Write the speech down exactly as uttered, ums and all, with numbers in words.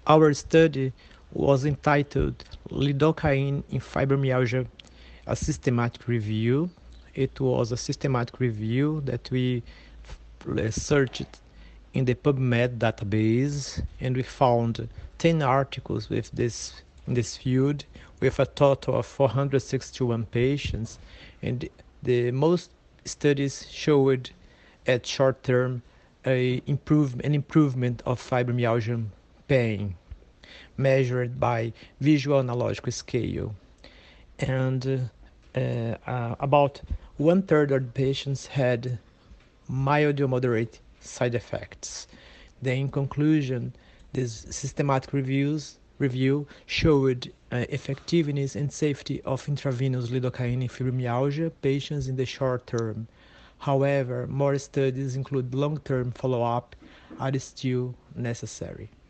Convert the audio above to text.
Our study was entitled Lidocaine in Fibromyalgia, a systematic review. It was a systematic review that we f- searched in the PubMed database, and we found ten articles with this in this field with a total of four hundred sixty-one patients, and the most studies showed at short term a improve, an improvement of fibromyalgia pain measured by visual analogical scale. And uh, uh, about one third of the patients had mild or moderate side effects. Then, in conclusion, this systematic reviews review showed uh, effectiveness and safety of intravenous lidocaine in fibromyalgia patients in the short term. However, more studies include long-term follow-up are still necessary.